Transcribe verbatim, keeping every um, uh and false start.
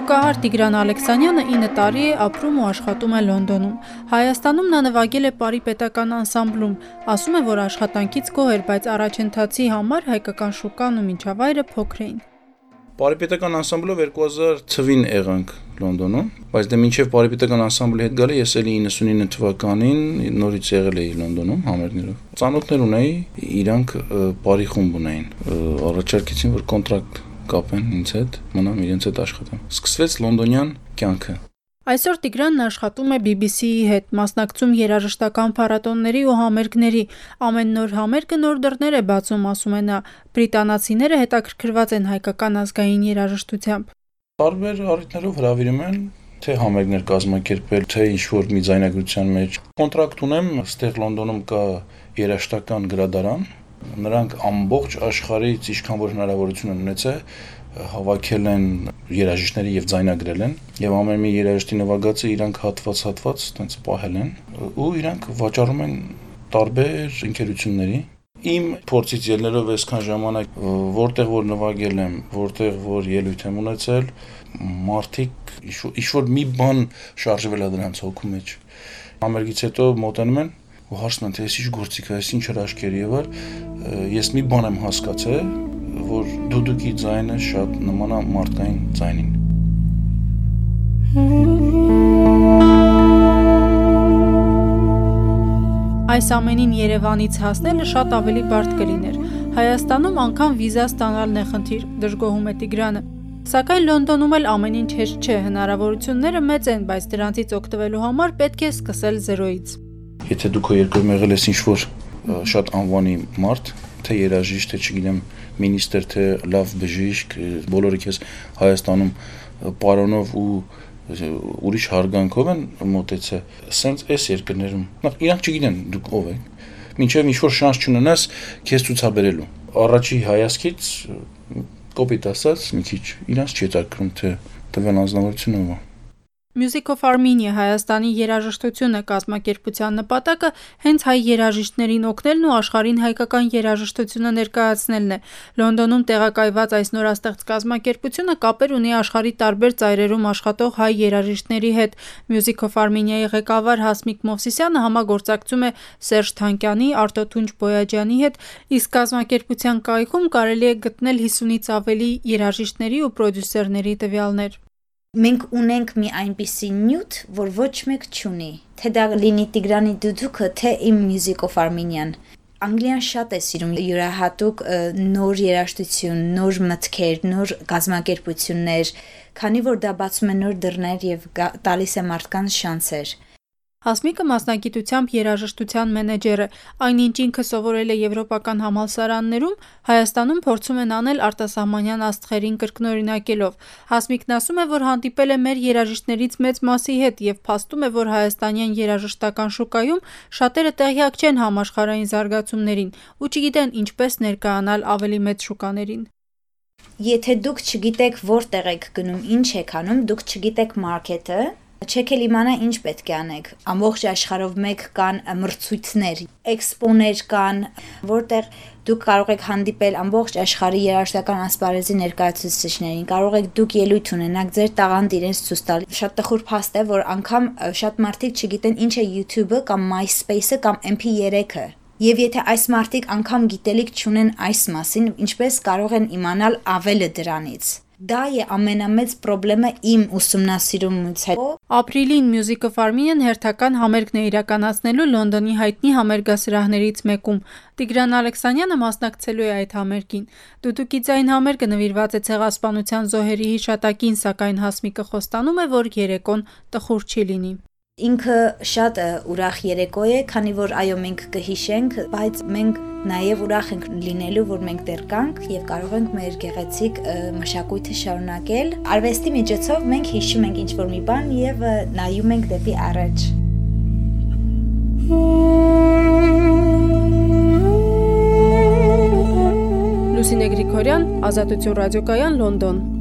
Դիդուկահար Տիգրան Ալեքսանյանը ինը տարի է ապրում ու աշխատում է Լոնդոնում։ Հայաստանում նա նվագել է Պարի պետական անսամբլում, ասում է, որ աշխատանքից գոհ էր, բայց առաջընթացի համար հայկական շուկան ու միջավայրը փոքր էին։ Պարի պետական անսամբլով երկու հազար թվին եղանք Լոնդոնում, բայց դե մինչև Պարի պետական անսամբլի հետ գալը ես էլի իննսունինը թվականին նորից եղել էի Լոնդոնում համերգներով։ Ծանոթներ ունեի, իրանք Պարի խումբ ունեին, առաջարկեցին, որ կոնտրակտ կապեն ինձ հետ, մնամ իրենց հետ աշխատեմ։ Սկսվեց լոնդոնյան կյանքը։ Այսօր Տիգրանն աշխատում է բի բի սի-ի հետ, մասնակցում երաժշտական փառատոների ու համերգների։ Ամեն նոր համերգը նոր դռներ է բացում, ասում է նա։ Բրիտանացիները հետաքրքրված են հայկական ազգային երաժշտությամբ։ Տարբեր առիթներով հրավիրում են, թե համերգներ կազմակերպել, թե ինչ-որ մի ձայնագրության մեջ։ Կոնտրակտ ունեմ, այստեղ Լոնդոնում կա երաժշտական գրադարան։ Նրանք ամբողջ աշխարհից ինչքան որ հնարավորություն են ունեցել հավաքել են երաժիշտների եւ ձայնագրել են եւ ամեն մի երաժշտի նվագածը իրանք հատված-հատված տենց պահել են ու իրանք վաճառում են տարբեր ընկերությունների։ Իմ փորձից ելնելով այսքան ժամանակ որտեղ որ նվագել եմ, որտեղ որ ելույթ եմ ունեցել, մարդիկ ինչ-որ մի բան շարժվել է դրանց հոգու մեջ։ Համերգից հետո մոտենում են ու հարցնում են, թե այս ինչ գործիք է, այս ինչ հրաշքեր եւ այլ, ես մի բան եմ հասկացել, որ դուդուկի ձայնը շատ նման է մարդկային ձայնին։ Այս ամենին Երևանից հասնելը շատ ավելի բարդ կլիներ։ Հայաստանում անգամ վիզա ստանալն է խնդիր, դժգոհում է Տիգրանը։ Սակայն Լոնդոնում էլ ամեն ինչ հեշտ չէ, հնարավորությունները մեծ են, բայց դրանցից օգտվելու համար պետք է սկսել զերոյից։ Եթե դու քո երկրում եղել ես ինչ-որ շատ անվանի մարդ, թե երաժիշտ, թե չգիտեմ, մինիստր, թե լավ բժիշկ, բոլորը քեզ Հայաստանում պարոնով ու ուրիշ հարգանքով են մոտեցել, սենց այս երկրներում։ Նախ իրանք չգիտեն դուք ով եք, մինչև ինչ-որ շանս չունենաս քեզ ցուցաբերելու։ Առաջի հայացքից կոպիտ ասած մի քիչ իրանց չի հետաքրքրում, թե տվյալ անձնավորությունը ով է։ Music of Armenia Հայաստանի երաժշտությունը կազմակերպության նպատակը հենց հայ երաժիշտներին օգնելն ու աշխարհին հայկական երաժշտությունը ներկայացնելն է։ Լոնդոնում տեղակայված այս նորաստեղծ կազմակերպությունը կապեր ունի աշխարհի տարբեր ծայրերում աշխատող հայ երաժիշտների հետ։ Music of Armenia-ի ղեկավար Հասմիկ Մովսիսյանը համագործակցում է Սերժ Թանկյանի, Արտո Թունջ Բոյաջյանի հետ, իսկ կազմակերպության կայքում կարելի է գտնել հիսունից ավելի երաժիշտների ու պրոդյուսերների տվյալներ։ Մենք ունենք մի այնպիսի նյութ, որ ոչ մեկ չունի, թե դա լինի Տիգրանի դուդուկը, թե իմ Music of Armenian։ Անգլիան շատ է սիրում յուրահատուկ նոր երաժշտություն, նոր մտքեր, նոր կազմակերպություններ, քանի որ դա բացում է նոր դռներ եւ տալիս է մարդկանց շանսեր։ Հասմիկը մասնագիտությամբ երաժշտության մենեջեր է, այնինչ ինքը սովորել է եվրոպական համալսարաններում, Հայաստանում փորձում են անել արտասահմանյան աստղերին կրկնօրինակելով։ Հասմիկն ասում է, որ հանդիպել է մեր երաժիշտներից մեծ մասի հետ եւ փաստում է, որ հայաստանյան երաժշտական շուկայում շատերը տեղյակ չեն համաշխարհային զարգացումներին ու չգիտեն ինչպես ներկայանալ ավելի մեծ շուկաներին։ Եթե դուք չգիտեք որտեղ եք գնում, ինչ եք անում, դուք չգիտեք մարքեթը, չեք էլ իմանա ինչ պետք է անեք։ Ամբողջ աշխարհով մեկ կան մրցույթներ, էքսպոներ կան, որտեղ դուք կարող եք հանդիպել ամբողջ աշխարհի երաժշտական ասպարեզի ներկայացուցիչներին, կարող եք դուք ելույթ ունենաք, ձեր տաղանդ իրենց ցույց տալ։ Շատ տխուր փաստ է, որ անգամ շատ մարդիկ չգիտեն ինչ է YouTube-ը կամ MySpace-ը կամ էմ փի երեքը։ Եվ եթե այս մարդիկ անգամ գիտելիք չունեն այս մասին, ինչպես կարող են իմանալ ավելը դրանից։ Դա է ամենամեծ խնդրեմը իմ ուսումնասիրումից հետո։ Ապրիլին Music of Armenian հերթական համերգն է իրականացնելու Լոնդոնի հայտնի համերգասրահներից մեկում։ Տիգրան Ալեքսանյանը մասնակցելու է այդ համերգին։ Դուդուկի ձայն համերգը նվիրված է ցեղասպանության զոհերի հիշատակին, սակայն Հասմիկը խոստանում է, որ երեկոն տխուր չի լինի։ Ինքը շատ ուրախ երեկո է, քանի որ այո մենք կհիշենք, բայց մենք նաև ուրախ ենք լինելու, որ մենք դեռ կանք եւ կարող ենք մեր գեղեցիկ մշակույթը շարունակել։ Արվեստի միջոցով մենք հիշում ենք ինչ-որ մի բան եւ նայում ենք դեպի առաջ։ Լուսինե Գրիգորյան, Ազատություն ռադիոկայան, Լոնդոն։